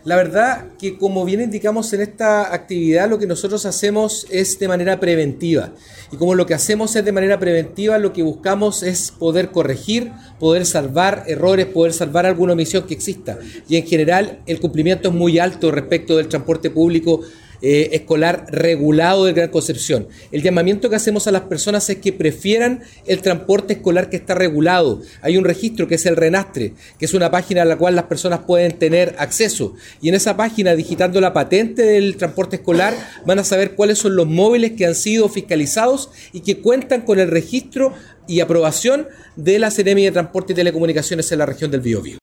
La verdad que, como bien indicamos en esta actividad, lo que nosotros hacemos es de manera preventiva. Y como lo que hacemos es de manera preventiva, lo que buscamos es poder corregir, poder salvar errores, poder salvar alguna omisión que exista. Y en general el cumplimiento es muy alto respecto del transporte público escolar regulado de Gran Concepción. El llamamiento que hacemos a las personas es que prefieran el transporte escolar que está regulado. Hay un registro que es el RENASTRE, que es una página a la cual las personas pueden tener acceso, y en esa página, digitando la patente del transporte escolar, van a saber cuáles son los móviles que han sido fiscalizados y que cuentan con el registro y aprobación de la Seremi de Transporte y Telecomunicaciones en la región del Biobío.